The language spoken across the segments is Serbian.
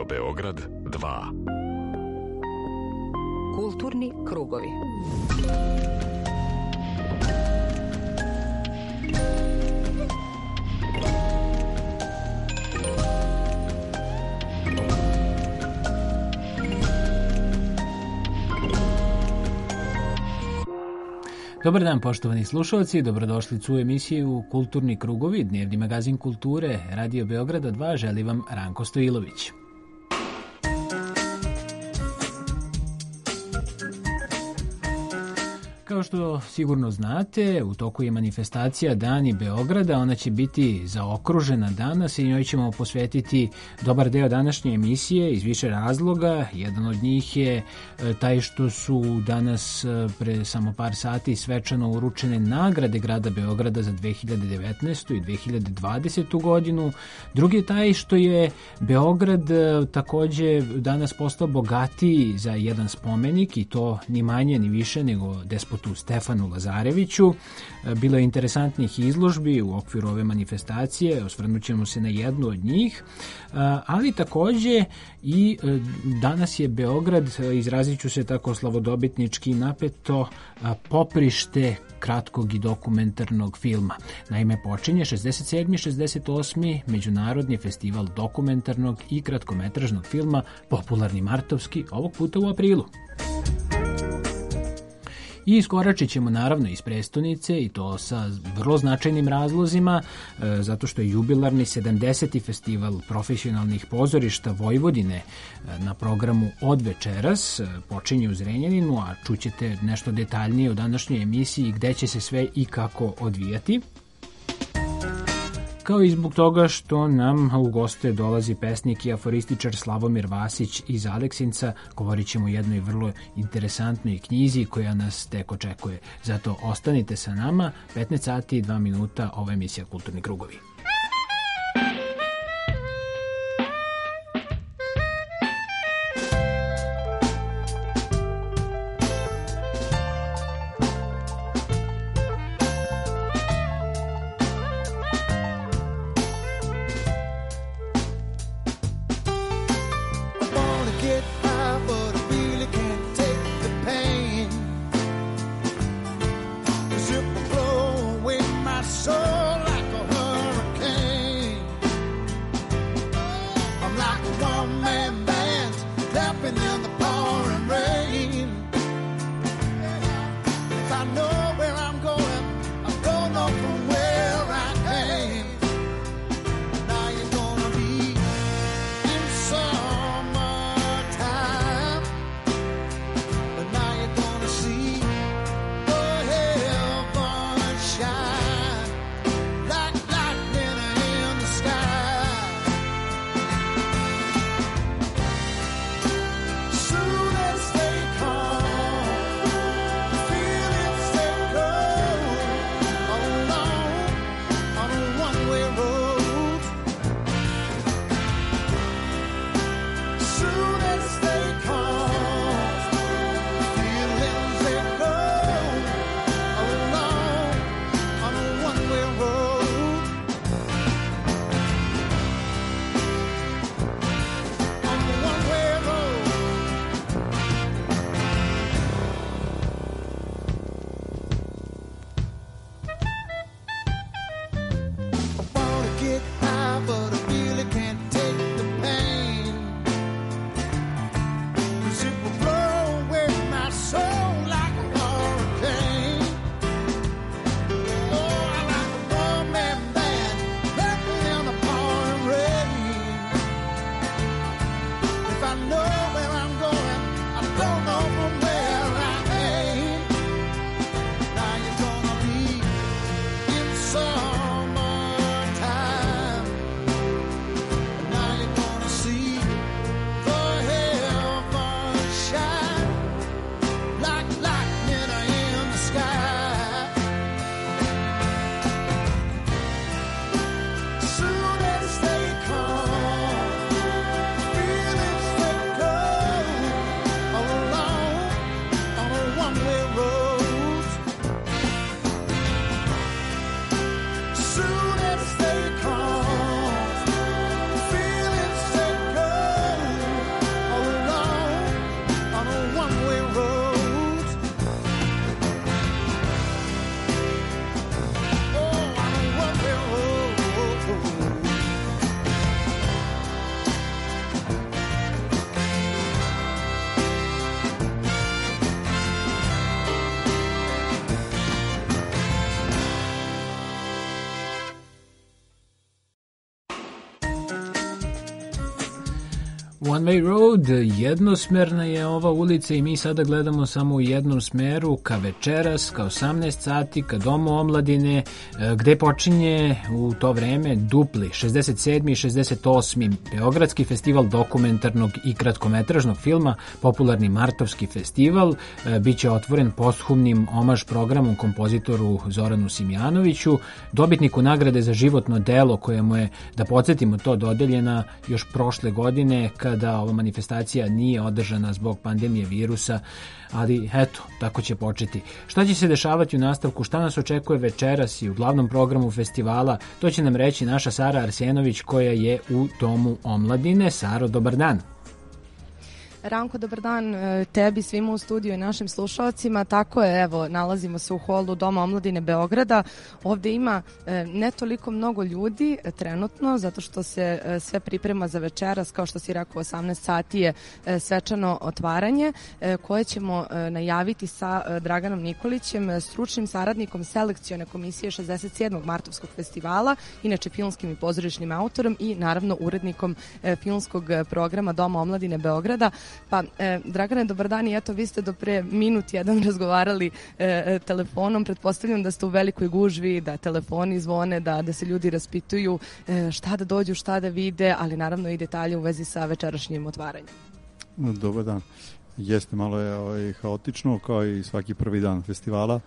Beograd 2. Kulturni krugovi. Dobar dan, poštovani slušalci, dobrodošli u emisiju Kulturni krugovi, dnevni magazin kulture, Radio Beograda 2, želi vam Ranko Stojilović. Kao što sigurno znate, u toku je manifestacija Dani Beograda, ona će biti zaokružena danas i njoj ćemo posvetiti dobar deo današnje emisije iz više razloga. Jedan od njih je taj što su danas pre samo par sati svečano uručene nagrade grada Beograda za 2019. i 2020. godinu. Drugi je taj što je Beograd takođe danas postao bogatiji za jedan spomenik i to ni manje ni više nego despotu Stefanu Lazareviću. Bilo je interesantnih izložbi u okviru ove manifestacije, osvrnut ćemo se na jednu od njih, ali takođe i danas je Beograd, izrazit ću se tako slavodobitnički napeto, poprište kratkog i dokumentarnog filma. Naime, počinje 67. 68. Međunarodni festival dokumentarnog i kratkometražnog filma Popularni Martovski, ovog puta u aprilu. I iskoračit ćemo naravno iz prestonice i to sa vrlo značajnim razlozima, zato što je jubilarni 70. festival profesionalnih pozorišta Vojvodine na programu od večeras, počinje u Zrenjaninu, a čućete nešto detaljnije u današnjoj emisiji gde će se sve i kako odvijati. Kao i zbog toga što nam u goste dolazi pesnik i aforističar Slavomir Vasić iz Aleksinca, govorit ćemo o jednoj vrlo interesantnoj knjizi koja nas tek očekuje. Zato ostanite sa nama, 15 sati i 2 minuta, ova emisija Kulturni krugovi. Soul like a hurricane. One Way Road, jednosmerna je ova ulica i mi sada gledamo samo u jednom smeru ka večeras, ka 18 sati, ka Domu omladine, gde počinje u to vreme dupli 67. i 68. Beogradski festival dokumentarnog i kratkometražnog filma, popularni Martovski festival, biće otvoren posthumnim omaž programom kompozitoru Zoranu Simjanoviću, dobitniku nagrade za životno delo koje mu je, da podsjetimo to, dodeljena još prošle godine kada ova manifestacija nije održana zbog pandemije virusa, ali eto, tako će početi. Šta će se dešavati u nastavku, šta nas očekuje večeras i u glavnom programu festivala, to će nam reći naša Sara Arsenović koja je u Domu omladine. Saro, dobar dan. Ranko, dobar dan tebi, svima u studiju i našim slušalcima. Tako je, evo, nalazimo se u holu Doma omladine Beograda. Ovde ima ne toliko mnogo ljudi trenutno, zato što se sve priprema za večeras, kao što si rekao, 18 sati je svečano otvaranje, koje ćemo najaviti sa Draganom Nikolićem, stručnim saradnikom selekcione komisije 67. Martovskog festivala, inače filmskim i pozorišnim autorom i naravno urednikom filmskog programa Doma omladine Beograda. Pa, Dragane, dobar dan i eto, vi ste do pre minut jedan razgovarali telefonom, pretpostavljam da ste u velikoj gužvi, da telefoni zvone, da se ljudi raspituju šta da dođu, šta da vide, ali naravno i detalje u vezi sa večerašnjim otvaranjem. Dobar dan. Jeste, malo je haotično, kao i svaki prvi dan festivala.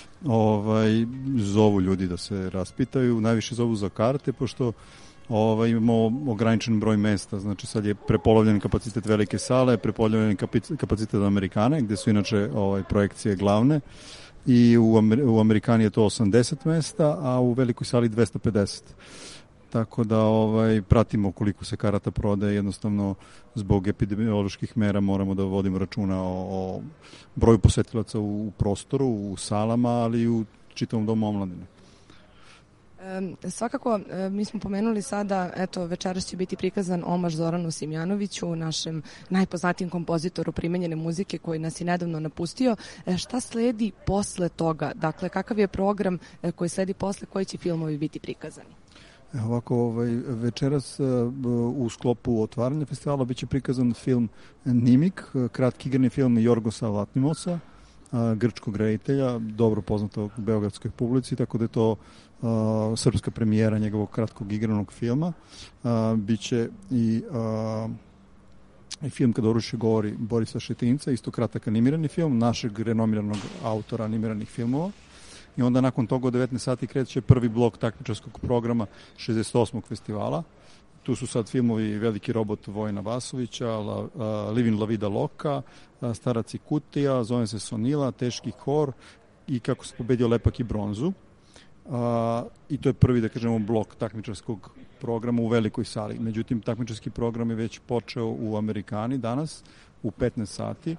Zovu ljudi da se raspitaju, najviše zovu za karte, pošto imamo ograničen broj mesta, znači sad je prepolovljen kapacitet velike sale, prepolovljen kapacitet Amerikane, gde su inače projekcije glavne, i u Amerikani je to 80 mesta, a u velikoj sali 250. Tako da pratimo koliko se karata prodaje, jednostavno zbog epidemioloških mera moramo da vodimo računa o broju posetilaca u prostoru, u salama, ali i u čitavom Domu omladine. Svakako, mi smo pomenuli sada, eto, večeras će biti prikazan omaž Zoranu Simjanoviću, našem najpoznatijem kompozitoru primenjene muzike koji nas je nedavno napustio. Šta sledi posle toga? Dakle, kakav je program koji sledi posle, koji će filmovi biti prikazani? Ovako, večeras u sklopu otvaranja festivala biće prikazan film Nimik, kratki igrani film Jorgosa Latnimosa, grčkog reditelja, dobro poznatog u beogradskoj publici, tako da je to srpska premijera njegovog kratkog igranog filma. Biće i film Kad oružje govori Borisa Šetinca, isto kratak animirani film, našeg renomiranog autora animiranih filmova. I onda nakon toga od 19 sati kreće prvi blok takmičarskog programa 68. festivala. Tu su sad filmovi Veliki robot Vojina Vasovića, Livin la vida loka, Starac i kutija, Zovem se Sonila, Teški hor i Kako se pobedio lepak i bronzu. I to je prvi, da kažemo, blok takmičarskog programa u velikoj sali. Međutim, takmičarski program je već počeo u Amerikani danas u 15 sati.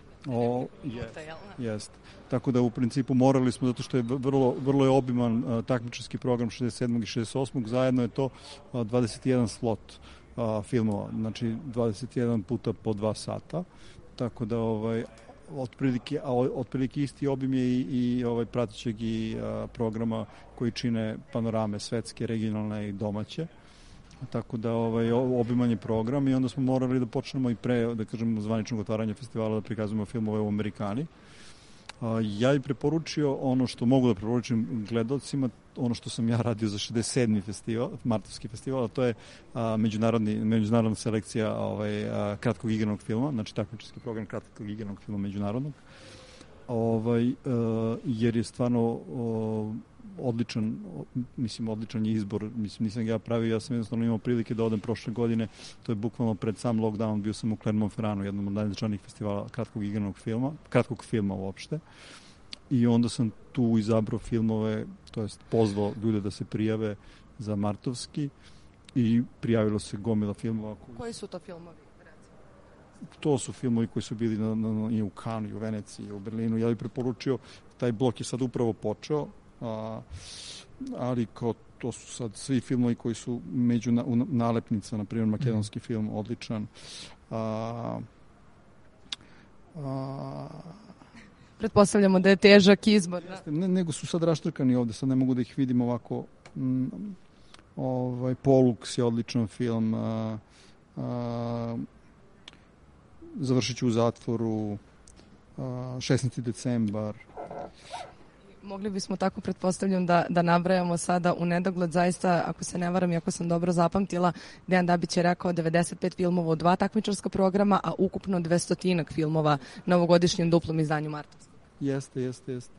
Jest. Tako da u principu morali smo, zato što je vrlo je obiman takmičarski program 67. i 68. Zajedno je to 21 slot filmova, znači 21 puta po 2 sata. Tako da otprilike isti obim je i pratećeg i programa koji čine panorame svetske, regionalne i domaće. Tako da obiman je program i onda smo morali da počnemo i pre, da kažem, zvaničnog otvaranja festivala da prikazujemo filmove u Amerikani. Ja bih preporučio ono što mogu da preporučim gledalcima, ono što sam ja radio za 67. festival, Martovski festival, a to je međunarodna selekcija kratkog igranog filma, znači takmičarski program kratkog igranog filma međunarodnog, jer je stvarno odličan je izbor, nisam ga pravio, ja sam jednostavno imao prilike da odem prošle godine, to je bukvalno pred sam lockdown, bio sam u Clermont-Ferranu, jednom od najznačajnijih festivala kratkog filma uopšte, i onda sam tu izabrao filmove, to jest pozvao ljude da se prijave za Martovski i prijavilo se gomila filmova. Koji su to filmovi? To su filmovi koji su bili i u Kanu, i u Veneciji, i u Berlinu. Ja bih preporučio, taj blok je sad upravo počeo, ali kao to su sad svi filmovi koji su među nalepnica, na primjer makedonski film, odličan. Pretpostavljamo da je težak izbor. Nego su sad raštrkani ovde, sad ne mogu da ih vidim ovako. Pollux je odličan film, završit ću u zatvoru 16. decembar. Mogli bismo tako, pretpostavljam, da nabrajamo sada u nedogled. Zaista, ako se ne varam i ako sam dobro zapamtila, Dejan Dabić je rekao 95 filmova u 2 takmičarska programa, a ukupno 200 filmova na ovogodišnjem duplom izdanju martovskom. Jeste.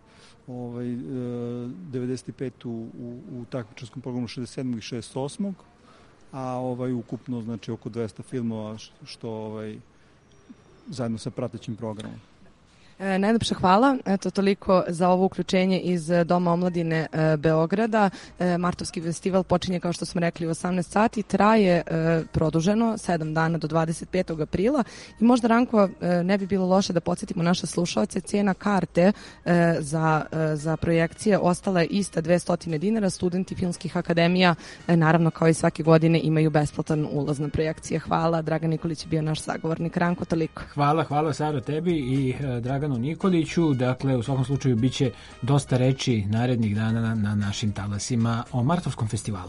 95 u takmičarskom programu 67. i 68. A ukupno znači oko 200 filmova što zajedno sa pratećim programom. Najlepša hvala. Eto, toliko za ovo uključenje iz Doma omladine Beograda. Martovski festival počinje, kao što smo rekli, u 18 sati. Traje produženo 7 dana do 25. aprila. I možda, Ranko, ne bi bilo loše da podsjetimo naše slušalce. Cijena karte za projekcije ostala je ista, 200 dinara. Studenti filmskih akademija, naravno, kao i svake godine, imaju besplatan ulaz na projekcije. Hvala. Dragan Nikolić je bio naš sagovornik. Ranko, toliko. Hvala Saro tebi i Draganu Nikoliću. Dakle, u svakom slučaju biće dosta reči narednih dana na našim talasima o Martovskom festivalu.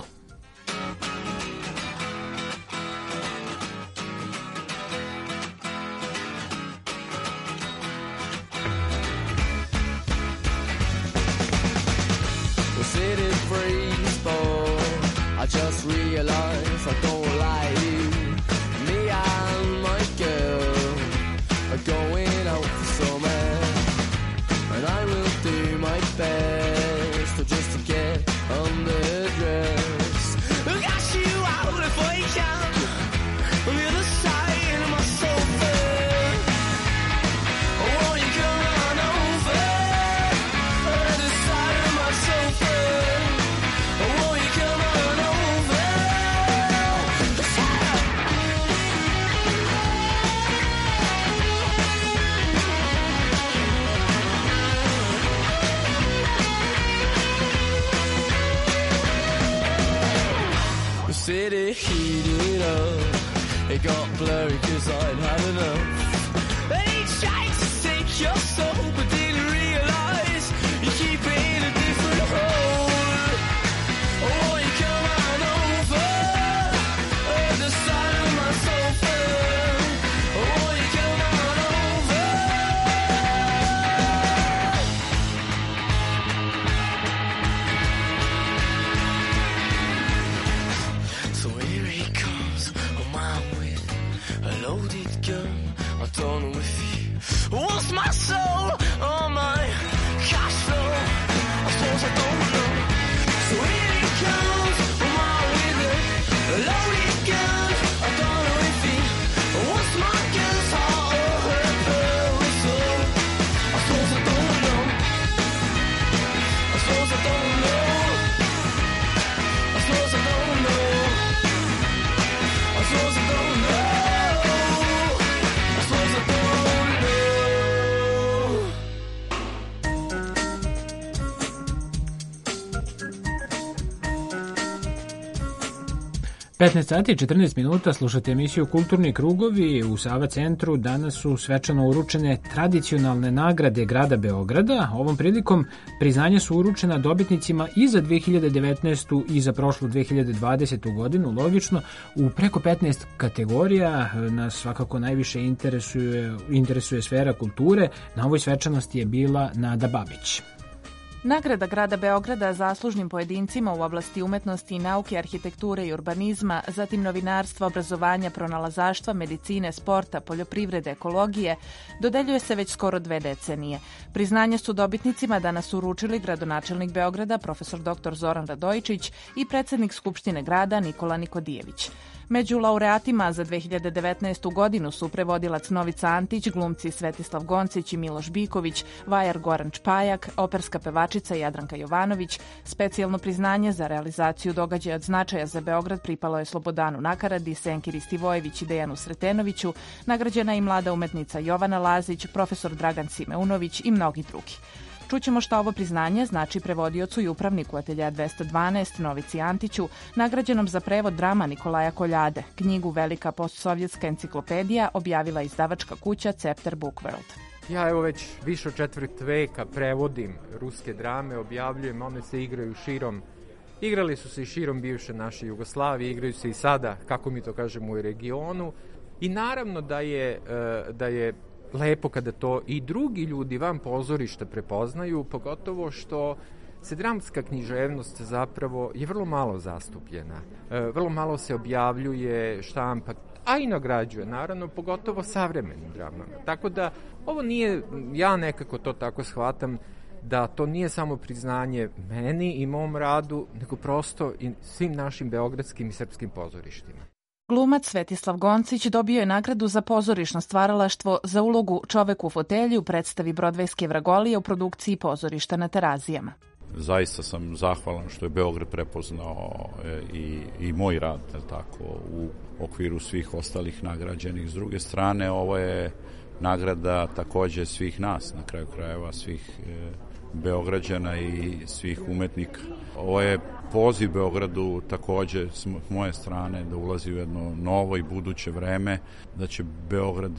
City heated up, it got blurry cause I'd had enough. And he tried to take your soul but didn't realise you keep it in a different hole. Oh, you come on over the side of my sofa. Oh, you come on over. So here he comes, a man with a loaded gun. I don't know if he wants my soul or my cash flow. I suppose I don't know. So here he comes, a man with a loaded gun. I don't know if he wants my gun's heart or her pearl soul. I suppose I don't know. I suppose I don't know. I suppose I don't know. I suppose I don't know. I suppose I don't know. 15 sati i 14 minuta slušate emisiju Kulturni krugovi. U Sava centru danas su svečano uručene tradicionalne nagrade grada Beograda. Ovom prilikom priznanja su uručena dobitnicima i za 2019. i za prošlu 2020. godinu, logično, u preko 15 kategorija. Nas svakako najviše interesuje sfera kulture. Na ovoj svečanosti je bila Nada Babić. Nagrada grada Beograda zaslužnim pojedincima u oblasti umetnosti i nauke, arhitekture i urbanizma, zatim novinarstva, obrazovanja, pronalazaštva, medicine, sporta, poljoprivrede, ekologije, dodeljuje se već skoro 2 decenije. Priznanje su dobitnicima danas uručili gradonačelnik Beograda, profesor dr. Zoran Radojičić i predsednik Skupštine grada Nikola Nikodijević. Među laureatima za 2019. godinu su prevodilac Novica Antić, glumci Svetislav Goncić i Miloš Biković, vajar Goran Čpajak, operska pevačica Jadranka Jovanović. Specijalno priznanje za realizaciju događaja od značaja za Beograd pripalo je Slobodanu Nakaradi, Senki Ristivojević i Dejanu Sretenoviću, nagrađena i mlada umetnica Jovana Lazić, profesor Dragan Simeunović i mnogi drugi. Čućemo šta ovo priznanje znači prevodiocu i upravniku Ateljeja 212 Novici Antiću, nagrađenom za prevod drama Nikolaja Koljade. Knjigu Velika postsovjetska enciklopedija objavila izdavačka kuća Cepter Book World. Ja evo već više od 4 veka prevodim ruske drame, objavljujem, one se igraju širom. Igrali su se i širom bivše naše Jugoslavije, igraju se i sada, kako mi to kažemo, u regionu. I naravno da je lepo kada to i drugi ljudi van pozorišta prepoznaju, pogotovo što se dramska književnost zapravo je vrlo malo zastupljena. Vrlo malo se objavljuje, štampa, a i nagrađuje, naravno, pogotovo savremenim dramama. Tako da ovo nije, ja nekako to tako shvatam, da to nije samo priznanje meni i mom radu, nego prosto i svim našim beogradskim i srpskim pozorištima. Glumac Svetislav Goncić dobio je nagradu za pozorišno stvaralaštvo za ulogu Čovek u fotelji u predstavi Brodvejske vragolije u produkciji pozorišta na Terazijama. Zaista sam zahvalan što je Beograd prepoznao i moj rad, tako, u okviru svih ostalih nagrađenih. S druge strane, ovo je nagrada takođe svih nas, na kraju krajeva svih Beograđana i svih umetnika. Ovo je poziv Beogradu takođe s moje strane da ulazi u jedno novo i buduće vreme, da će Beograd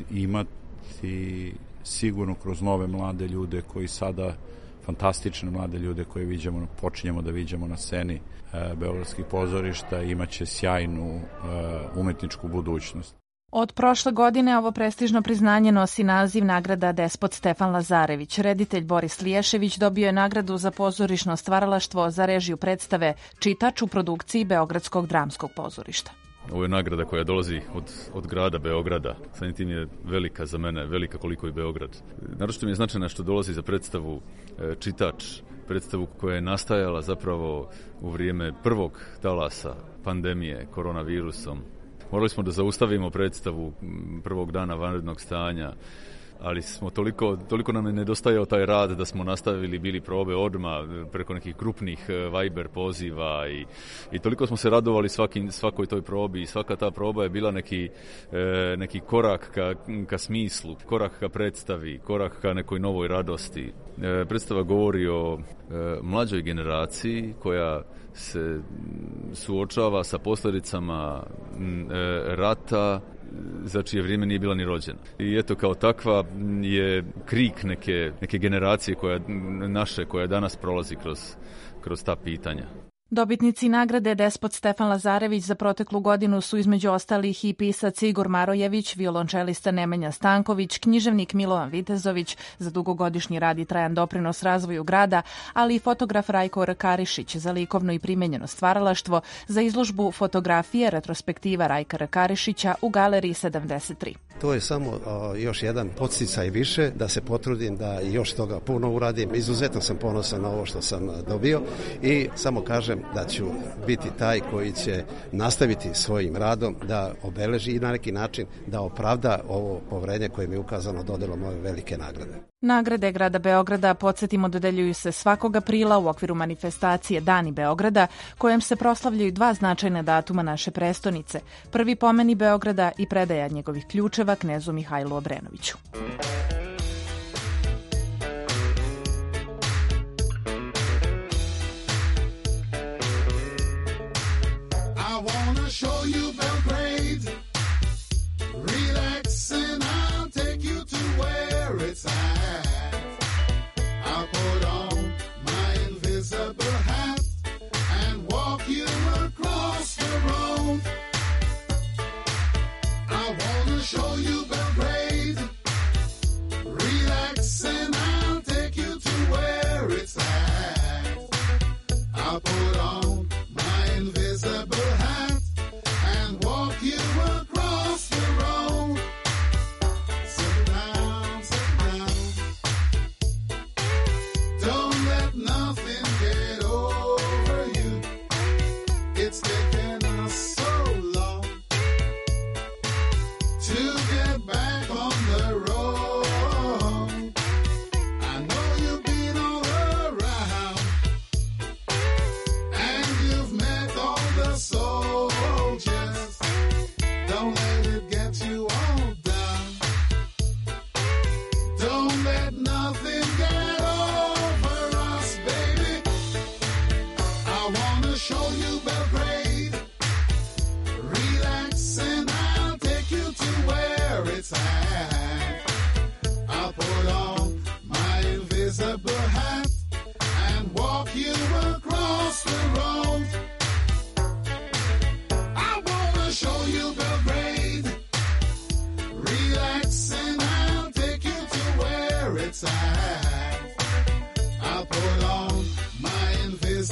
imati sigurno kroz nove mlade ljude koji sada, fantastične mlade ljude koje počinjemo da viđamo na sceni beogradskih pozorišta, imaće sjajnu umetničku budućnost. Od prošle godine ovo prestižno priznanje nosi naziv nagrada Despot Stefan Lazarević. Reditelj Boris Liješević dobio je nagradu za pozorišno stvaralaštvo za režiju predstave Čitač u produkciji Beogradskog dramskog pozorišta. Ovo je nagrada koja dolazi od grada Beograda. Samim tim je velika za mene, velika koliko i Beograd. Naročito mi je značajno što dolazi za predstavu Čitač, predstavu koja je nastajala zapravo u vrijeme prvog talasa pandemije koronavirusom. Morali smo da zaustavimo predstavu prvog dana vanrednog stanja, ali smo toliko nam je nedostajao taj rad da smo nastavili, bili probe odmah preko nekih krupnih Viber poziva i toliko smo se radovali svakoj toj probi i svaka ta proba je bila neki korak ka smislu, korak ka predstavi, korak ka nekoj novoj radosti. Predstava govori o mlađoj generaciji koja se suočava sa posljedicama rata za čije vrijeme nije bila ni rođena. I eto, kao takva je krik neke generacije koja danas prolazi kroz ta pitanja. Dobitnici nagrade Despot Stefan Lazarević za proteklu godinu su između ostalih i pisac Igor Marojević, violončelista Nemanja Stanković, književnik Milovan Vitezović za dugogodišnji rad i trajan doprinos razvoju grada, ali i fotograf Rajko Rakarišić za likovno i primenjeno stvaralaštvo za izložbu fotografije retrospektiva Rajka Rakarišića u Galeriji 73. To je samo još jedan podsticaj više da se potrudim da još toga puno uradim. Izuzetno sam ponosan na ovo što sam dobio i samo kažem da ću biti taj koji će nastaviti svojim radom da obeleži i na neki način da opravda ovo poverenje koje mi je ukazano dodelom ove velike nagrade. Nagrade grada Beograda, podsjetimo, dodeljuju se svakog aprila u okviru manifestacije Dani Beograda, kojem se proslavljaju dva značajna datuma naše prestonice. Prvi pomeni Beograda i predaja njegovih ključeva knezu Mihajlu Obrenoviću.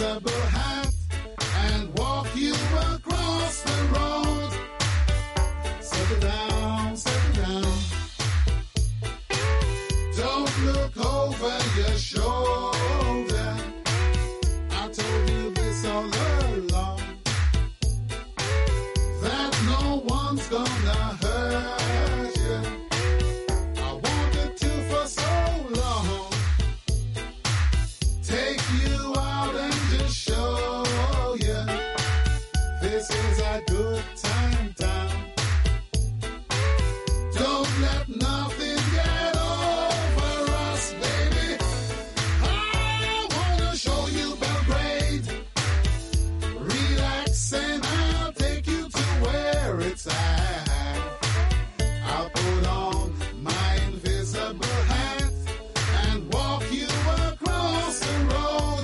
invisible hat and walk you across the road. Settle down, settle down. Don't look over your shoulder. I told you this all along, that no one's gonna hurt you. I wanted to for so long, take you out and just show you this is a good time down. Don't let nothing get over us, baby. I wanna show you Belgrade. Relax and I'll take you to where it's at. I'll put on my invisible hat and walk you across the road.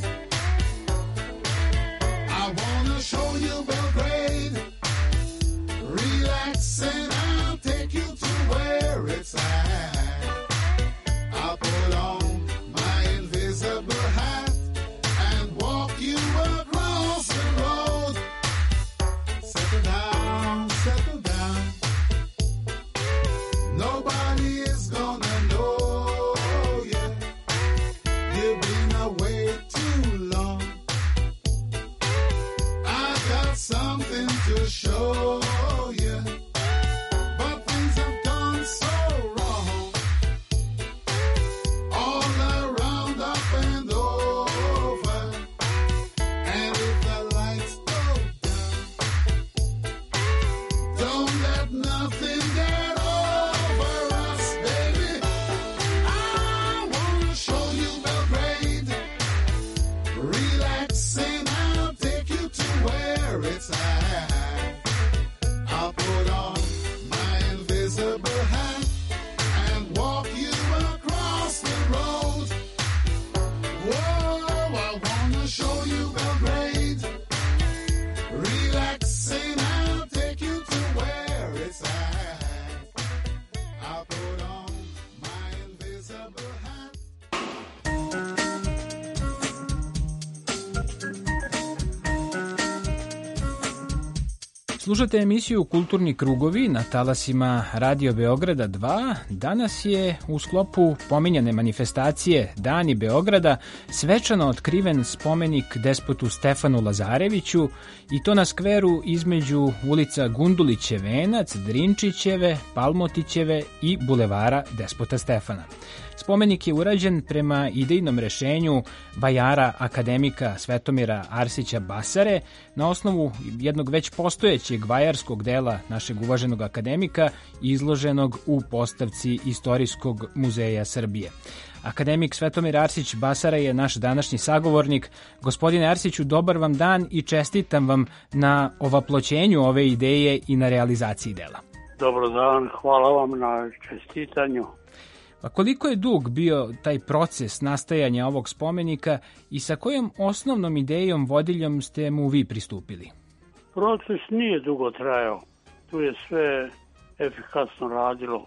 I wanna show you Belgrade. Relax and I'll take you to where it's at. I'll put on my invisible hat and walk you across the road. Settle down, settle down. Nobody is gonna know you. You've been away too long. I got something to show you, but things have gone so wrong. All around, up and over. And if the lights go down, don't let nothing get over us, baby. I wanna show you Belgrade. Relax and I'll take you to where it's at. I'll put on my invisible hat and walk you across the road. Whoa, I wanna show you Belgrade. Relax and I'll take you to where it's at. I'll put on my invisible hat. Slušate emisiju Kulturni krugovi na talasima Radio Beograda 2. Danas je u sklopu pominjane manifestacije Dani Beograda svečano otkriven spomenik despotu Stefanu Lazareviću i to na skveru između ulica Gundulićev venac, Drinčićeve, Palmotićeve i bulevara Despota Stefana. Spomenik je urađen prema idejnom rešenju vajara akademika Svetomira Arsića Basare na osnovu jednog već postojećeg vajarskog dela našeg uvaženog akademika izloženog u postavci Istorijskog muzeja Srbije. Akademik Svetomir Arsić Basara je naš današnji sagovornik. Gospodine Arsiću, dobar vam dan i čestitam vam na ovaploćenju ove ideje i na realizaciji dela. Dobar dan, hvala vam na čestitanju. Pa koliko je dug bio taj proces nastajanja ovog spomenika i sa kojom osnovnom idejom vodiljom ste mu vi pristupili? Proces nije dugo trajao. Tu je sve efikasno radilo.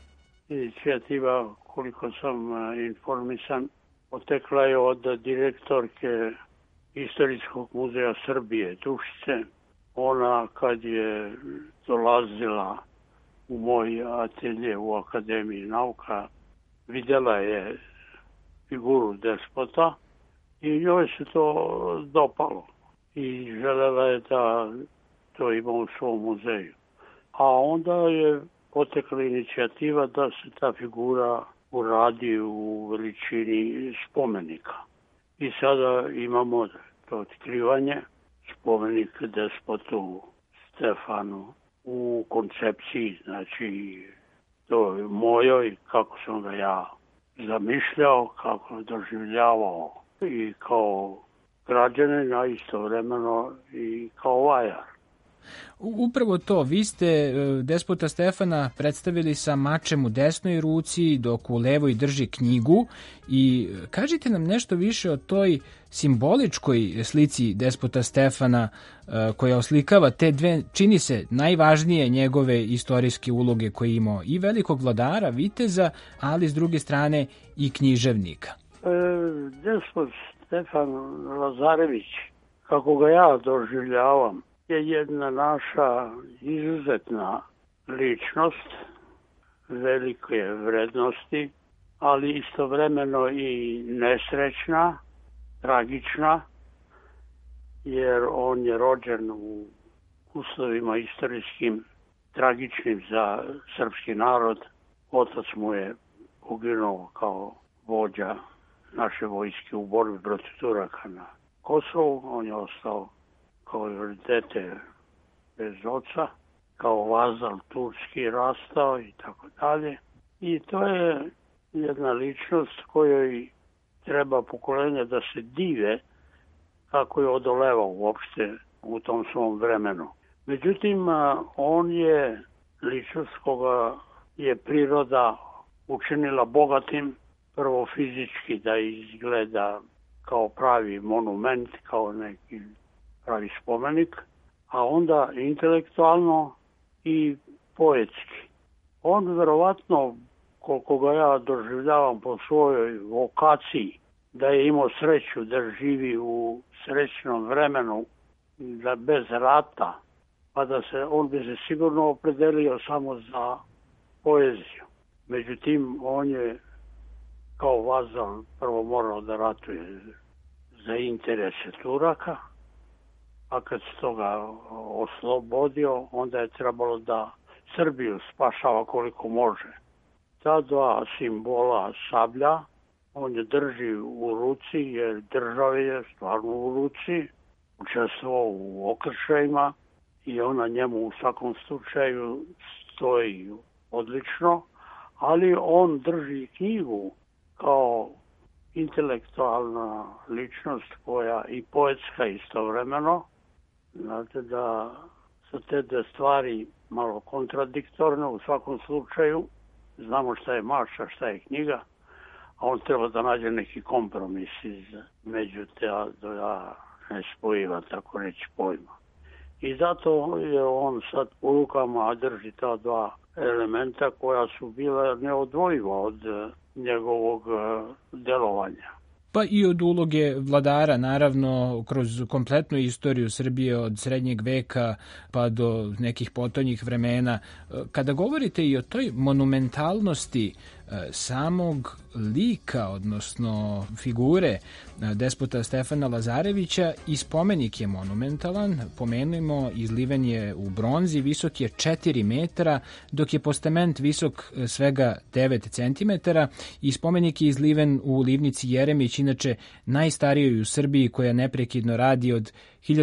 Inicijativa, koliko sam informisan, potekla je od direktorke Istorijskog muzeja Srbije, Dušice. Ona kad je dolazila u moj atelje u Akademiji nauka, vidjela je figuru despota i njoj se to dopalo i želela je da to ima u svom muzeju. A onda je potekla inicijativa da se ta figura uradi u veličini spomenika. I sada imamo to otkrivanje, spomenik despotu Stefanu u koncepciji, znači to je mojoj, kako sam ga ja zamišljao, kako je doživljavao i kao građanin, a istovremeno i kao vajar. Upravo to, vi ste despota Stefana predstavili sa mačem u desnoj ruci, dok u levoj drži knjigu i kažite nam nešto više o toj simboličkoj slici despota Stefana koja oslikava te dve, čini se, najvažnije njegove istorijske uloge koje je imao i velikog vladara, viteza, ali s druge strane i književnika. Despot Stefan Lazarević, kako ga ja doživljavam, je jedna naša izuzetna ličnost, velike vrednosti, ali istovremeno i nesrećna, tragična, jer on je rođen u uslovima istorijskim tragičnim za srpski narod. Otac mu je poginuo kao vođa naše vojske u borbi protiv Turaka na Kosovu. On je ostao kao dete bez oca, kao vazal turski rastao i tako dalje. I to je jedna ličnost kojoj treba pokolenje da se dive kako je odolevao uopšte u tom svom vremenu. Međutim, on je ličnost koga je priroda učinila bogatim, prvo fizički da izgleda kao pravi monument, kao neki pravi spomenik, a onda intelektualno i poetski. On verovatno, koliko ga ja doživljavam po svojoj vokaciji, da je imao sreću da živi u srećnom vremenu, da bez rata, pa da se on bi se sigurno opredelio samo za poeziju. Međutim, on je kao vazal prvo morao da ratuje za interese Turaka, a kad se toga oslobodio, onda je trebalo da Srbiju spašava koliko može. Ta dva simbola sablja, on je drži u ruci, jer država je stvarno u ruci, učestvovao u okršajima i ona njemu u svakom slučaju stoji odlično, ali on drži knjigu kao intelektualna ličnost koja i poetska istovremeno. Znate da su te dve stvari malo kontradiktorne u svakom slučaju. Znamo šta je marša, šta je knjiga, a on treba da nađe neki kompromis među te dva nespojiva, tako reći, pojma. I zato je on sad u rukama drži ta dva elementa koja su bila neodvojiva od njegovog delovanja. Pa i od uloge vladara, naravno, kroz kompletnu istoriju Srbije od srednjeg veka pa do nekih potonjih vremena. Kada govorite i o toj monumentalnosti samog lika, odnosno figure despota Stefana Lazarevića, i spomenik je monumentalan. Pomenujemo, izliven je u bronzi, visok je 4 metra, dok je postament visok svega 9 centimetara i spomenik je izliven u livnici Jeremić, inače najstarijoj u Srbiji, koja neprekidno radi od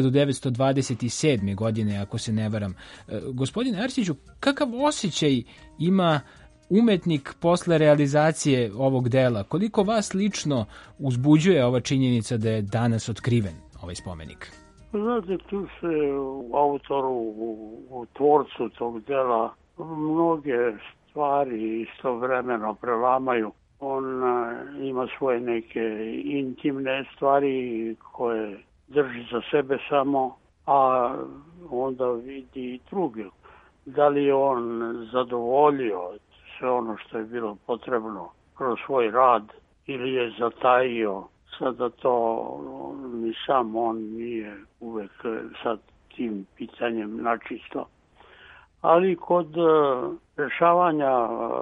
1927. godine, ako se ne varam. Gospodine Arsiću, kakav osjećaj ima umetnik posle realizacije ovog dela? Koliko vas lično uzbuđuje ova činjenica da je danas otkriven ovaj spomenik? Znate, tu se u autoru, u tvorcu tog dela mnoge stvari istovremeno prelamaju. On ima svoje neke intimne stvari koje drži za sebe samo, a onda vidi i druge. Da li je on zadovoljio sve ono što je bilo potrebno kroz svoj rad ili je zatajio? Sada to ni sam on nije uvek sad tim pitanjem načisto. Ali kod rešavanja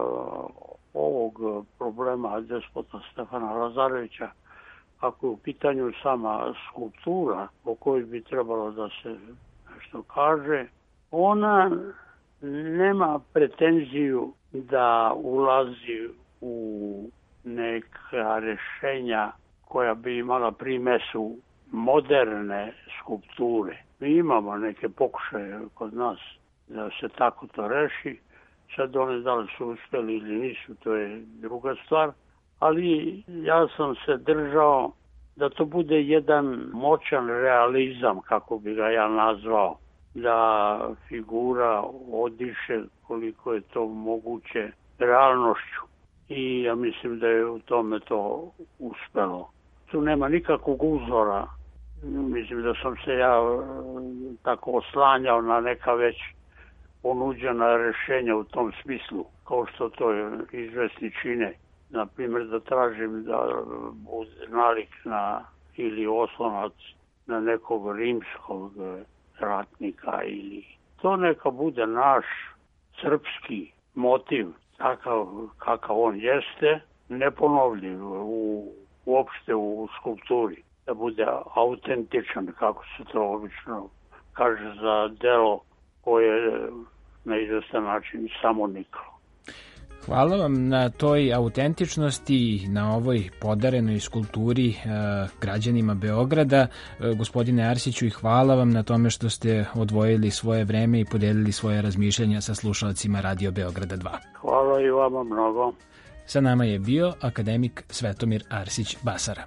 ovog problema despota Stefana Lazarevića, ako je u pitanju sama skulptura o kojoj bi trebalo da se nešto kaže, ona nema pretenziju da ulazi u neka rešenja koja bi imala primesu moderne skulpture. Mi imamo neke pokušaje kod nas da se tako to reši. Sad one da li su uspeli ili nisu, to je druga stvar. Ali ja sam se držao da to bude jedan moćan realizam, kako bi ga ja nazvao, da figura odiše koliko je to moguće realnošću. I ja mislim da je u tome to uspelo. Tu nema nikakvog uzora. Mislim da sam se ja tako oslanjao na neka već ponuđena rešenja u tom smislu, kao što to izvesni čine. Na primjer, da tražim da bude nalik na ili oslonac na nekog rimskog ratnika ili to neka bude naš srpski motiv, takav kakav on jeste, neponovljiv uopšte u skulpturi, da bude autentičan, kako se to obično kaže za delo koje je na izvestan način samo niklo. Hvala vam na toj autentičnosti, na ovoj podarenoj skulpturi građanima Beograda. Gospodine Arsiću, i hvala vam na tome što ste odvojili svoje vreme i podelili svoje razmišljanja sa slušalcima Radio Beograda 2. Hvala i vama mnogo. Sa nama je bio akademik Svetomir Arsić Basara.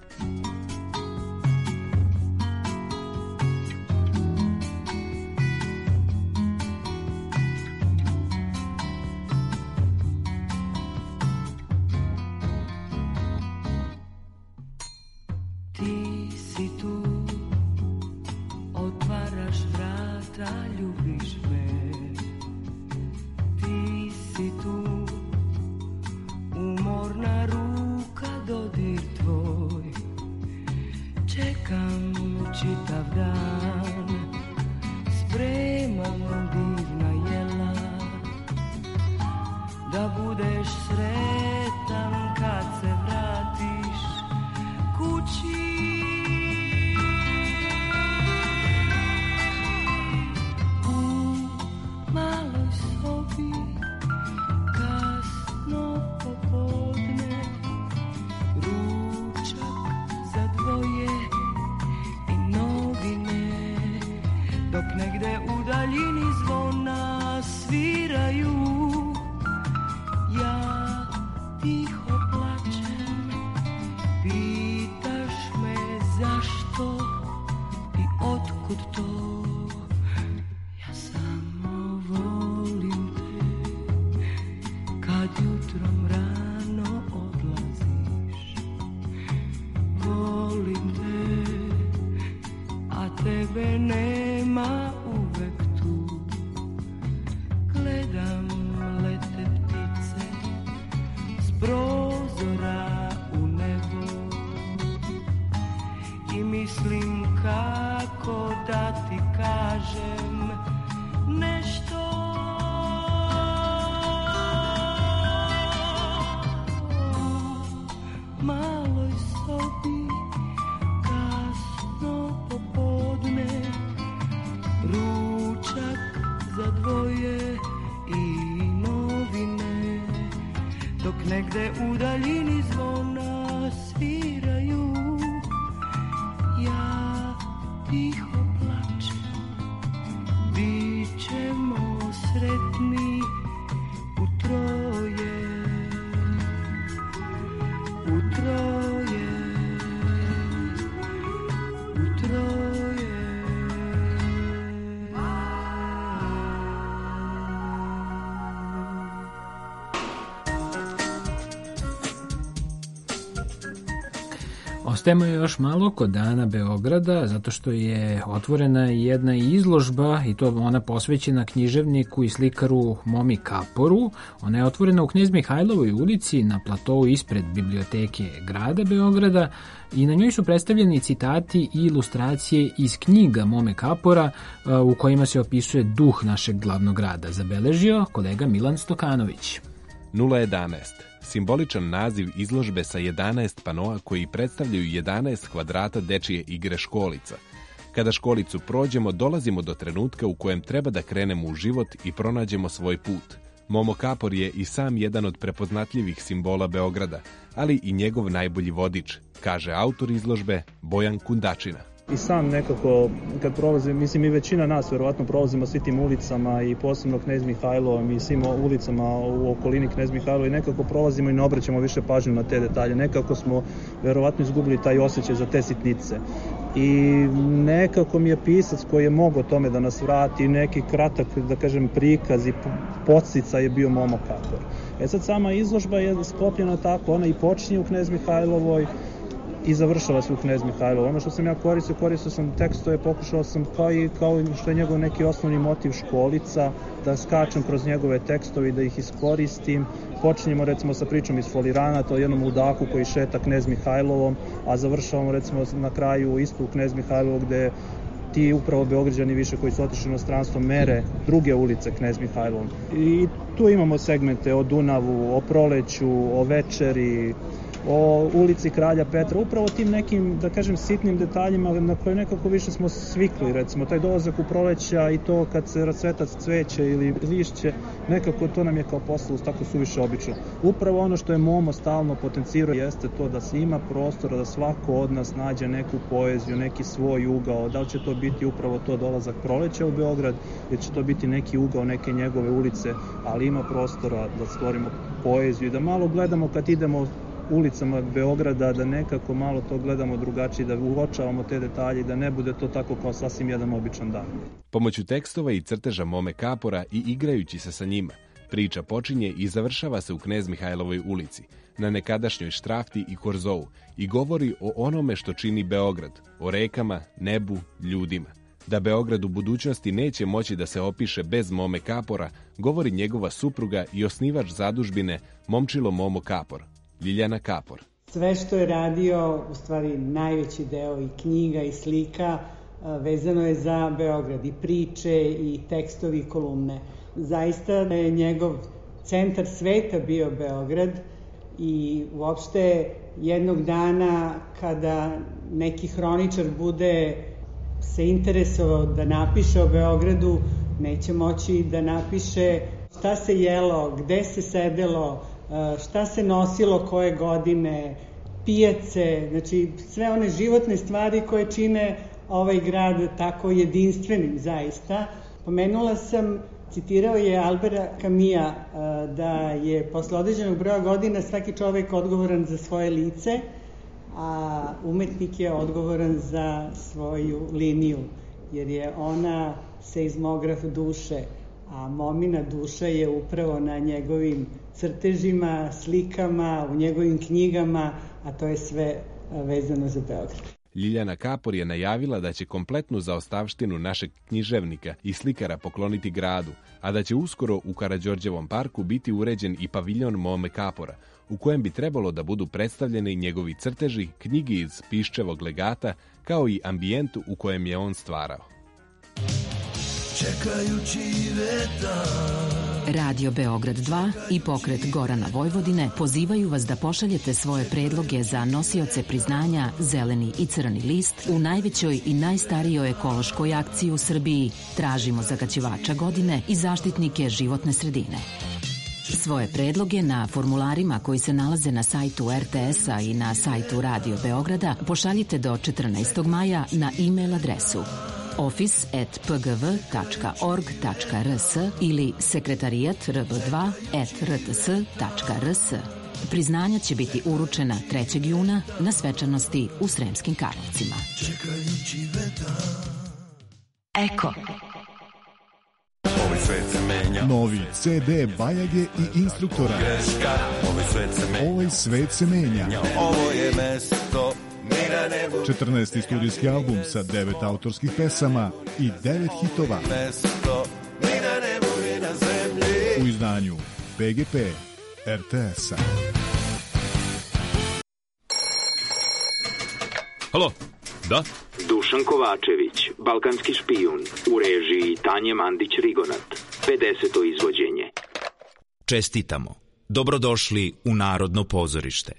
Ostajemo još malo kod Dana Beograda, zato što je otvorena jedna izložba, i to ona posvećena književniku i slikaru Momi Kaporu. Ona je otvorena u Knez Mihajlovoj ulici na platou ispred biblioteke grada Beograda i na njoj su predstavljeni citati i ilustracije iz knjiga Mome Kapora u kojima se opisuje duh našeg glavnog grada. Zabeležio kolega Milan Stokanović. 011. Simboličan naziv izložbe sa 11 panoa koji predstavljaju 11 kvadrata dečije igre školica. Kada školicu prođemo, dolazimo do trenutka u kojem treba da krenemo u život i pronađemo svoj put. Momo Kapor je i sam jedan od prepoznatljivih simbola Beograda, ali i njegov najbolji vodič, kaže autor izložbe Bojan Kundačina. I sam nekako, kad prolazim, mislim i većina nas verovatno prolazimo svi tim ulicama i posebno Knez Mihajlovom i svim ulicama u okolini Knez Mihajlova i nekako prolazimo i ne obraćamo više pažnju na te detalje. Nekako smo verovatno izgubili taj osjećaj za te sitnice. I nekako mi je pisac koji je mogao tome da nas vrati, neki kratak, da kažem, prikaz i podstica je bio Momo Kapor. Sad sama izložba je sklopljena tako, ona i počinje u Knez Mihajlovoj, i završava se u Knez Mihajlovu. Ono što sam ja koristio sam tekstove, pokušao sam kao što je njegov neki osnovni motiv školica, da skačem kroz njegove tekstove i da ih iskoristim. Počinjemo recimo sa pričom iz Foliranata o jednom ludaku koji šeta Knez Mihajlovom, a završavamo recimo na kraju isto u Knez Mihajlovu gde ti upravo Beograđani više koji su otišli u inostranstvo mere druge ulice Knez Mihajlovom. I tu imamo segmente o Dunavu, o Proleću, o Večeri, o ulici Kralja Petra, upravo tim nekim, da kažem, sitnim detaljima na koje nekako više smo svikli, recimo taj dolazak u Proleća i to kad se rasveta cveće ili lišće, nekako to nam je kao postalo tako suviše obično. Upravo ono što je Momo stalno potencirao jeste to da se ima prostora da svako od nas nađe neku poeziju, neki svoj ugao, da li će to biti upravo to dolazak Proleća u Beograd ili će to biti neki ugao neke njegove ulice, ali ima prostora da stvorimo poeziju i da malo gledamo kad idemo ulicama Beograda, da nekako malo to gledamo drugačije, da uočavamo te detalje, da ne bude to tako kao sasvim jedan običan dan. Pomoću tekstova i crteža Mome Kapora i igrajući se sa njima, priča počinje i završava se u Knez Mihajlovoj ulici, na nekadašnjoj Štrafti i Korzou, i govori o onome što čini Beograd, o rekama, nebu, ljudima. Da Beograd u budućnosti neće moći da se opiše bez Mome Kapora, govori njegova supruga i osnivač zadužbine Momčilo Momo Kapor, Ljiljana Kapor. Sve što je radio, u stvari najveći deo i knjiga i slika, vezano je za Beograd, i priče i tekstovi i kolumne. Zaista je njegov centar sveta bio Beograd i uopšte jednog dana kada neki hroničar bude se interesovao da napiše o Beogradu, neće moći da napiše šta se jelo, gde se sedelo, šta se nosilo koje godine, pijace, znači sve one životne stvari koje čine ovaj grad tako jedinstvenim zaista. Pomenula sam, citirao je Albera Camisa da je posle određenog broja godina svaki čovek odgovoran za svoje lice, a umetnik je odgovoran za svoju liniju, jer je ona seizmograf duše, a Momina duša je upravo na njegovim crtežima, slikama, u njegovim knjigama, a to je sve vezano za Beograd. Ljiljana Kapor je najavila da će kompletnu zaostavštinu našeg književnika i slikara pokloniti gradu, a da će uskoro u Karađorđevom parku biti uređen i paviljon Mome Kapora, u kojem bi trebalo da budu predstavljeni njegovi crteži, knjigi iz Piščevog legata, kao i ambijent u kojem je on stvarao. Čekajući vetar. Radio Beograd 2 i pokret Gorana Vojvodine pozivaju vas da pošaljete svoje predloge za nosioce priznanja Zeleni i Crni list u najvećoj i najstarijoj ekološkoj akciji u Srbiji. Tražimo zagađivača godine i zaštitnike životne sredine. Svoje predloge na formularima koji se nalaze na sajtu RTS-a i na sajtu Radio Beograda pošaljite do 14. maja na e-mail adresu office@pgv.org.rs ili sekretarijat.rb2@rts.rs. Priznanja će biti uručena 3. juna na svečanosti u Sremskim Karlovcima. Eko. Novi CD Bajage i Instruktora. Ovaj svet se menja. Ovo je mesto 14. studijski album sa 9 autorskih pesama i 9 hitova. U izdanju PGP RTS-a. Halo, da? Dušan Kovačević, balkanski špijun, u režiji Tanje Mandić-Rigonat, 50. izvođenje. Čestitamo. Dobrodošli u Narodno pozorište.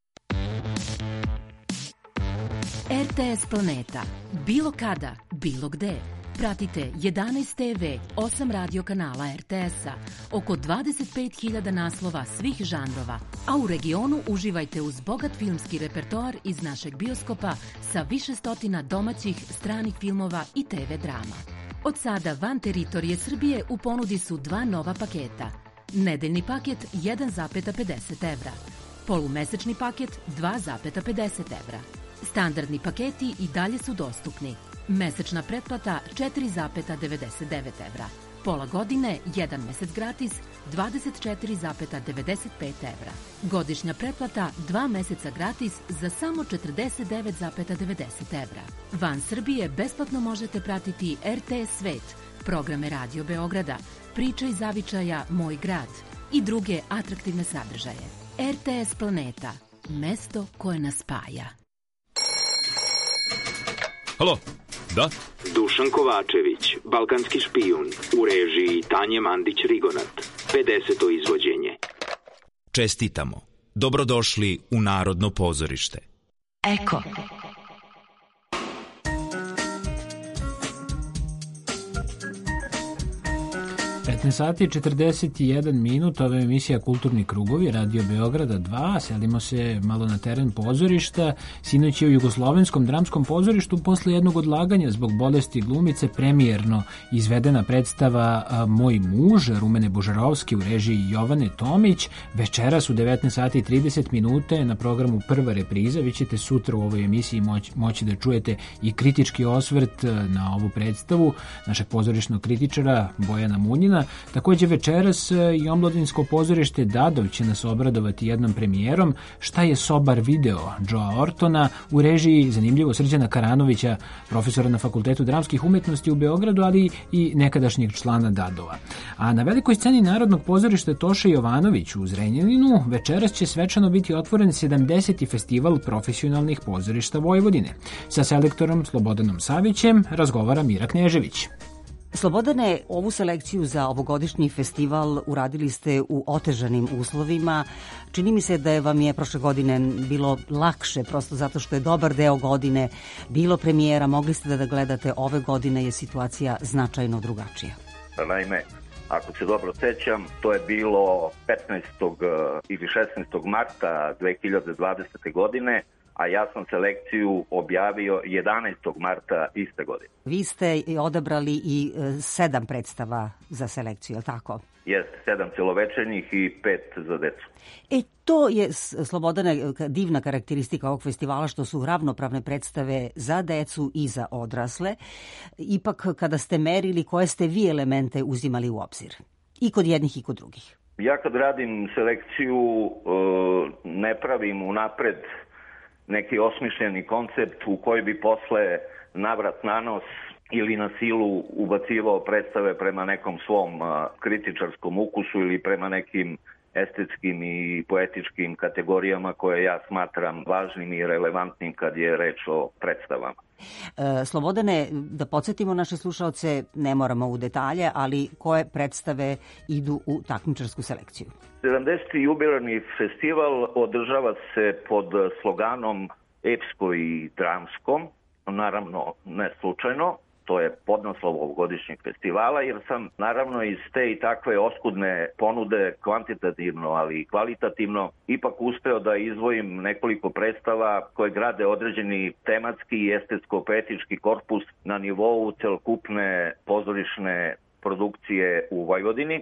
RTS Planeta. Bilo kada, bilo gde. Pratite 11 TV, 8 radio kanala RTS-a, oko 25.000 naslova svih žanrova, a u regionu uživajte uz bogat filmski repertoar iz našeg bioskopa sa više stotina domaćih, stranih filmova i TV drama. Od sada van teritorije Srbije u ponudi su 2 nova paketa. Nedeljni paket 1,50 evra. Polumesečni paket 2,50 evra. Standardni paketi i dalje su dostupni. Mesečna pretplata 4,99 evra. Pola godine, 1 mesec gratis, 24,95 evra. Godišnja pretplata, 2 meseca gratis za samo 49,90 evra. Van Srbije besplatno možete pratiti RTS Svet, programe Radio Beograda, priče iz zavičaja Moj grad i druge atraktivne sadržaje. RTS Planeta, mesto koje nas spaja. Halo, da? Dušan Kovačević, balkanski špijun, u režiji Tanje Mandić-Rigonat. 50. izvođenje. Čestitamo. Dobrodošli u Narodno pozorište. Eko. 15 sati 41 minut, ova je emisija Kulturni krugovi, Radio Beograda 2, selimo se malo na teren pozorišta. Sinoć je u Jugoslovenskom dramskom pozorištu posle jednog odlaganja zbog bolesti glumice premijerno izvedena predstava Moj muž, Rumene Božarovski u režiji Jovane Tomić. Večeras u 19 sati 30 minuta je na programu prva repriza. Vi ćete sutra u ovoj emisiji moći da čujete i kritički osvrt na ovu predstavu našeg pozorišnog kritičara Bojana Munjina. Takođe večeras i omladinsko pozorište Dadov će nas obradovati jednom premijerom Šta je sobar video Joea Ortona u režiji zanimljivo Srđana Karanovića, profesora na Fakultetu dramskih umetnosti u Beogradu, ali i nekadašnjeg člana Dadova. A na velikoj sceni Narodnog pozorišta Toša Jovanović u Zrenjaninu večeras će svečano biti otvoren 70. festival profesionalnih pozorišta Vojvodine. Sa selektorom Slobodanom Savićem razgovara Mira Knežević. Slobodane, ovu selekciju za ovogodišnji festival uradili ste u otežanim uslovima. Čini mi se da vam je prošle godine bilo lakše, prosto zato što je dobar deo godine bilo premijera, mogli ste da gledate. Ove godine je situacija značajno drugačija. Naime, ako se dobro sećam, to je bilo 15. ili 16. marta 2020. godine, a ja sam selekciju objavio 11. marta iste godine. Vi ste odabrali i 7 predstava za selekciju, je li tako? Jeste, 7 celovečernjih i 5 za decu. To je, Slobodana, divna karakteristika ovog festivala, što su ravnopravne predstave za decu i za odrasle. Ipak, kada ste merili, koje ste vi elemente uzimali u obzir? I kod jednih i kod drugih. Ja kad radim selekciju ne pravim unapred neki osmišljeni koncept u koji bi posle navrat na nos ili na silu ubacivao predstave prema nekom svom kritičarskom ukusu ili prema nekim estetskim i poetičkim kategorijama koje ja smatram važnim i relevantnim kad je reč o predstavama. Slobodane, da podsjetimo naše slušaoce, ne moramo u detalje, ali koje predstave idu u takmičarsku selekciju? 70. jubilarni festival održava se pod sloganom epsko i dramsko, naravno ne slučajno. To je podnaslov ovogodišnjeg festivala, jer sam naravno iz te i takve oskudne ponude kvantitativno, ali i kvalitativno ipak uspeo da izdvojim nekoliko predstava koje grade određeni tematski i estetsko-poetički korpus na nivou celokupne pozorišne produkcije u Vojvodini.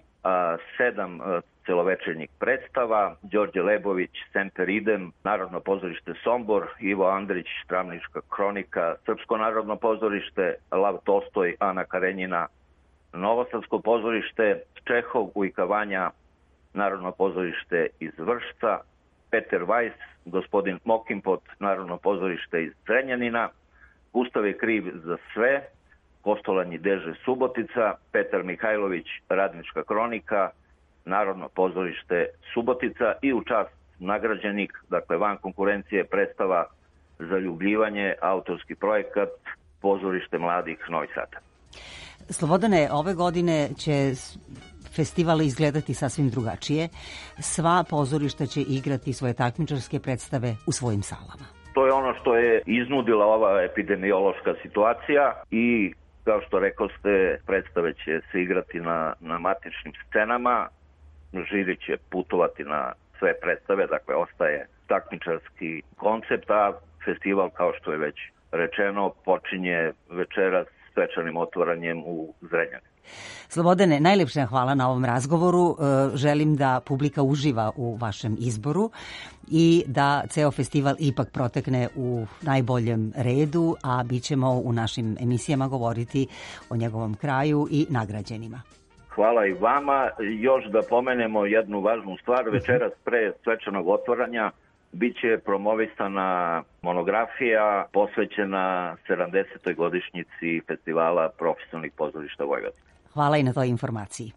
7 celovečernjih predstava, Đorđe Lebović, Semper Idem, Narodno pozorište Sombor, Ivo Andrić, Travnička kronika, Srpsko narodno pozorište, Lav Tolstoj, Ana Karenjina, Novosadsko pozorište, Čehov, Ujka Vanja, Narodno pozorište iz Vršca, Peter Weiss, Gospodin Mokimpot, Narodno pozorište iz Zrenjanina, Gustav je kriv za sve, Kostolanji Deže Subotica, Petar Mihajlović, Radnička kronika, Narodno pozorište Subotica i u čast nagrađenik, dakle van konkurencije, predstava Zaljubljivanje, autorski projekat Pozorište mladih Novi Sad. Slobodane, ove godine će festival izgledati sasvim drugačije. Sva pozorišta će igrati svoje takmičarske predstave u svojim salama. To je ono što je iznudila ova epidemiološka situacija i kao što rekoste, predstave će se igrati na matičnim scenama, žiri će putovati na sve predstave, dakle ostaje takmičarski koncept, a festival, kao što je već rečeno, počinje večeras svečanim otvaranjem u Zrenjaninu. Slobodane, najlepša hvala na ovom razgovoru. Želim da publika uživa u vašem izboru i da ceo festival ipak protekne u najboljem redu, a bit ćemo u našim emisijama govoriti o njegovom kraju i nagrađenima. Hvala i vama. Još da pomenemo jednu važnu stvar. Večeras pre svečanog otvaranja biće promovisana monografija posvećena 70. godišnjici festivala profesionalnih pozorišta Vojvodine. Hvala i na toj informaciji.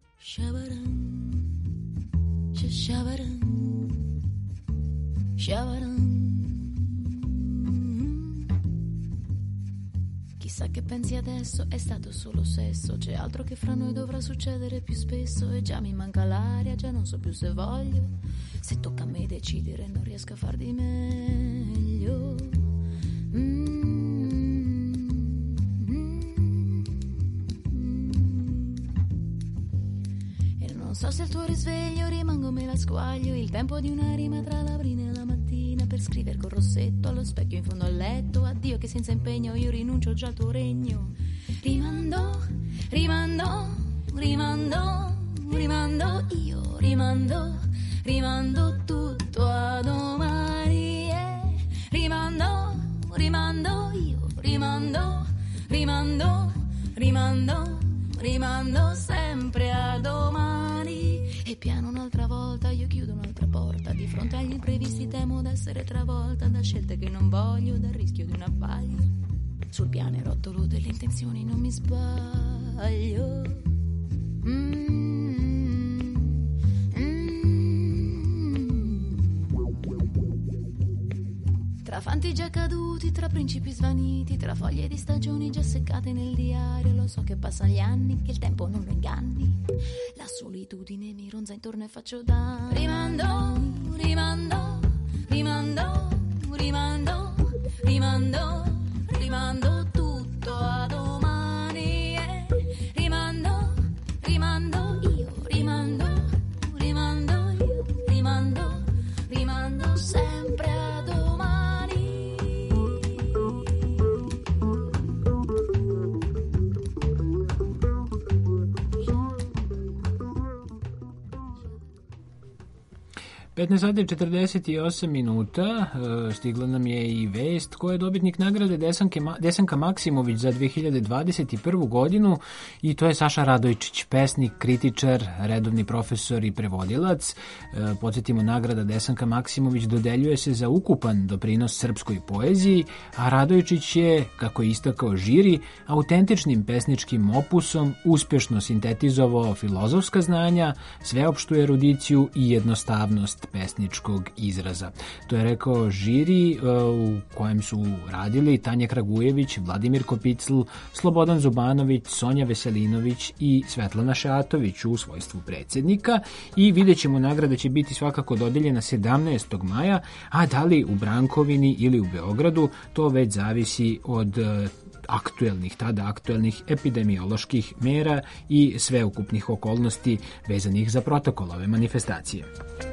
Chissà che pensi adesso, è stato solo sesso, c'è altro che fra noi dovrà succedere più spesso e già mi manca l'aria, già non so più se voglio, se tocca a me decidere non riesco a far di meglio. E non so se al tuo risveglio rimango me la squaglio, il tempo di una rima tra la brina e la mattina per scrivere col rossetto allo specchio in fondo al letto, addio che senza impegno io rinuncio già al tuo regno. Rimando, rimando, rimando, rimando, io rimando, rimando tutto a domani, rimando, rimando, io rimando, rimando, rimando, rimando sempre a domani. E piano un'altra volta io chiudo un'altra porta, di fronte agli imprevisti temo d'essere travolta da scelte che non voglio, dal rischio di un abbaglio. Sul pianerottolo delle intenzioni non mi sbaglio. Tra fanti già caduti, tra principi svaniti, tra foglie di stagioni già seccate nel diario, lo so che passano gli anni, che il tempo non lo inganni, la solitudine mi ronza intorno e faccio danni. Rimando, rimando, rimando, rimando, rimando, rimando tutto a domani, rimando, rimando, io rimando, rimando, io rimando, rimando sempre a domani. Petnaest sati i 48 minuta, stigla nam je i vest ko je dobitnik nagrade Desanka Maksimović za 2021. godinu i to je Saša Radojčić, pesnik, kritičar, redovni profesor i prevodilac. Podsjetimo, nagrada Desanka Maksimović dodeljuje se za ukupan doprinos srpskoj poeziji, a Radojčić je, kako je istakao žiri, autentičnim pesničkim opusom uspješno sintetizovao filozofska znanja, sveopštu erudiciju i jednostavnost pesničkog izraza. To je rekao žiri u kojem su radili Tanja Kragujević, Vladimir Kopicl, Slobodan Zubanović, Sonja Veselinović i Svetlana Šatović u svojstvu predsjednika i vidjet ćemo, nagrada će biti svakako dodeljena 17. maja, a da li u Brankovini ili u Beogradu, to već zavisi od tada aktuelnih epidemioloških mera i sveukupnih okolnosti vezanih za protokol ove manifestacije.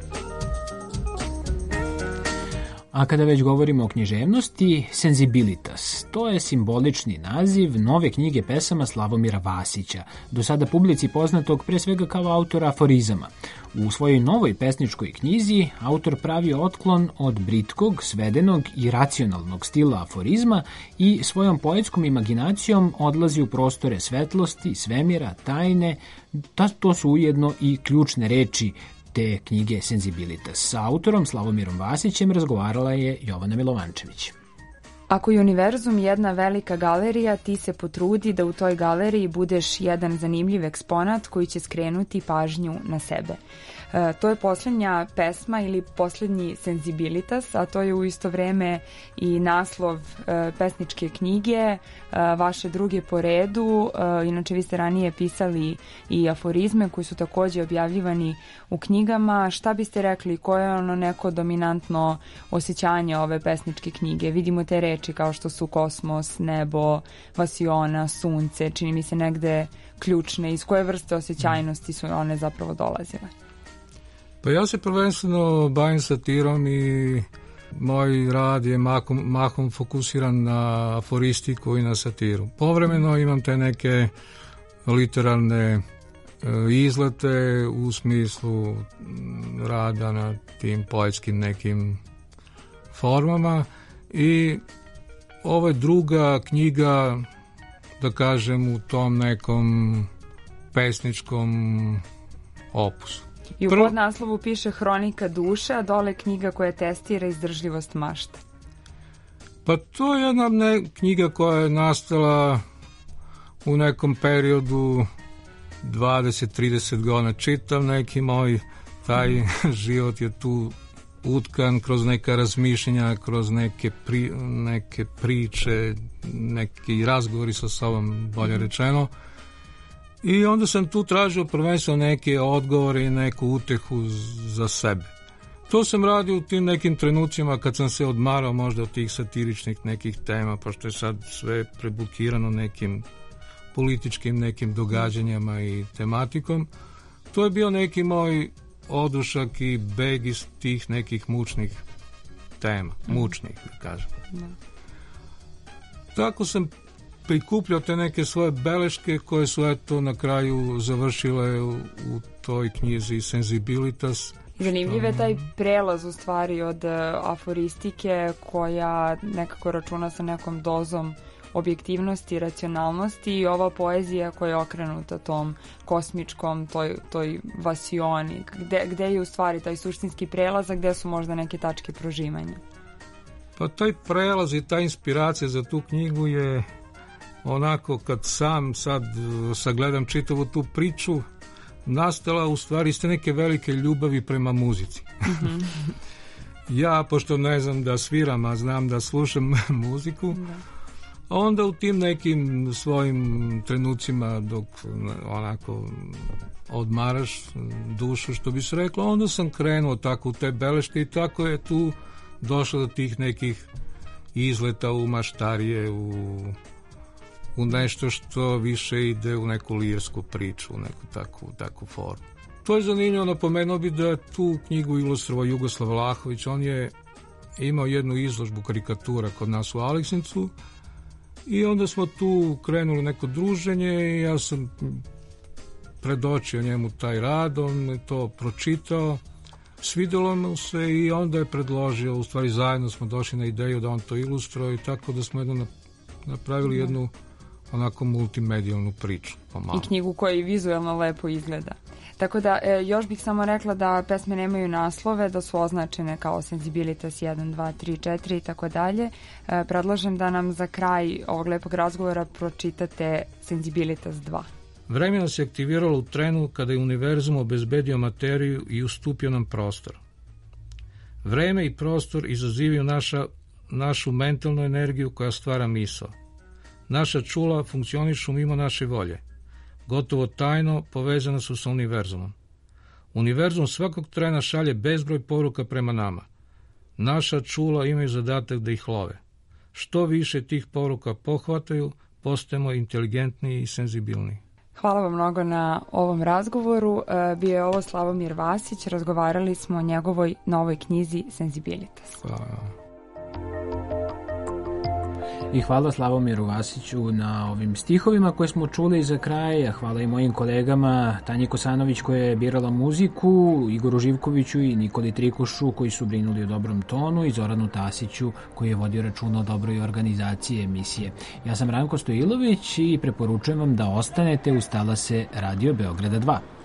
A kada već govorimo o književnosti, Senzibilitas, to je simbolični naziv nove knjige pesama Slavomira Vasića, do sada publici poznatog pre svega kao autora aforizama. U svojoj novoj pesničkoj knjizi autor pravi otklon od britkog, svedenog i racionalnog stila aforizma i svojom poetskom imaginacijom odlazi u prostore svetlosti, svemira, tajne. To su ujedno i ključne reči te knjige Senzibilitas. Sa autorom Slavomirom Vasićem razgovarala je Jovana Milovančević. Ako je univerzum jedna velika galerija, ti se potrudi da u toj galeriji budeš jedan zanimljiv eksponat koji će skrenuti pažnju na sebe. To je posljednja pesma ili posljednji Senzibilitas, a to je u isto vreme i naslov pesničke knjige, vaše druge po redu. Inače, vi ste ranije pisali i aforizme koji su također objavljivani u knjigama. Šta biste rekli, koje je ono neko dominantno osjećanje ove pesničke knjige? Vidimo te reči kao što su kosmos, nebo, vasiona, sunce, čini mi se negde ključne. Iz koje vrste osjećajnosti su one zapravo dolazile? Pa ja se prvenstveno bavim satirom i moj rad je mahom fokusiran na aforistiku i na satiru. Povremeno imam te neke literarne izlete u smislu rada na tim poetskim nekim formama i ovo je druga knjiga, da kažem, u tom nekom pesničkom opusu. I u podnaslovu piše Hronika duše, a dole knjiga koja testira izdržljivost mašta. Pa to je jedna knjiga koja je nastala u nekom periodu 20-30 godina. Čitam neki moj taj život je tu utkan kroz neka razmišljenja, kroz neke priče, neki razgovori sa sobom, bolje rečeno. I onda sam tu tražio prvenstveno neke odgovore i neku utehu za sebe. To sam radio u tim nekim trenucima kad sam se odmarao možda od tih satiričnih nekih tema, pošto je sad sve prebukirano nekim političkim nekim događanjima i tematikom. To je bio neki moj odušak i beg iz tih nekih mučnih tema, mučnih, da kažem. Tako sam prikupljao te neke svoje beleške koje su eto na kraju završile u toj knjizi Sensibilitas. Zanimljiv je taj prelaz u stvari od aforistike koja nekako računa sa nekom dozom objektivnosti, racionalnosti i ova poezija koja je okrenuta tom kosmičkom, toj vasioni. Gde je u stvari taj suštinski prelaz, a gde su možda neke tačke prožimanja? Pa taj prelaz i ta inspiracija za tu knjigu je onako kad sam sad sagledam čitavu tu priču, nastala u stvari iz te neke velike ljubavi prema muzici. Ja, pošto ne znam da sviram, a znam da slušam muziku, onda u tim nekim svojim trenucima dok onako odmaraš dušu, što bi se reklo, onda sam krenuo tako u te beleške i tako je tu došlo do tih nekih izleta u maštarije, u nešto što više ide u neku lirsku priču, u neku takvu formu. To je zanimljivo, napomenuo bi da tu knjigu ilustrovao Jugoslav Vlahović. On je imao jednu izložbu karikatura kod nas u Aleksincu i onda smo tu krenuli neko druženje i ja sam predočio njemu taj rad, on je to pročitao, svidjelo mu se i onda je predložio, u stvari zajedno smo došli na ideju da on to ilustruje i tako da smo napravili jednu onako multimedijalnu priču. I knjigu koja i vizualno lepo izgleda. Tako da, još bih samo rekla da pesme nemaju naslove, da su označene kao Sensibilitas 1, 2, 3, 4 i tako dalje. Predlažem da nam za kraj ovog lepog razgovora pročitate Sensibilitas 2. Vreme nas je aktiviralo u trenu kada je univerzum obezbedio materiju i ustupio nam prostor. Vreme i prostor izazivaju našu mentalnu energiju koja stvara misao. Naša čula funkcionišu mimo naše volje. Gotovo tajno povezana su sa univerzumom. Univerzum svakog trena šalje bezbroj poruka prema nama. Naša čula imaju zadatak da ih love. Što više tih poruka pohvataju, postajemo inteligentniji i senzibilniji. Hvala vam mnogo na ovom razgovoru. Bio je ovo Slavomir Vasić. Razgovarali smo o njegovoj novoj knjizi Sensibilitas. Hvala. I hvala Slavomiru Vasiću na ovim stihovima koje smo čuli za kraj. Hvala i mojim kolegama Tanji Kosanović koja je birala muziku, Igoru Živkoviću i Nikoli Trikušu koji su brinuli o dobrom tonu i Zoranu Tasiću koji je vodio računa o dobroj organizaciji emisije. Ja sam Ranko Stojilović i preporučujem vam da ostanete uz talase Radio Beograda 2.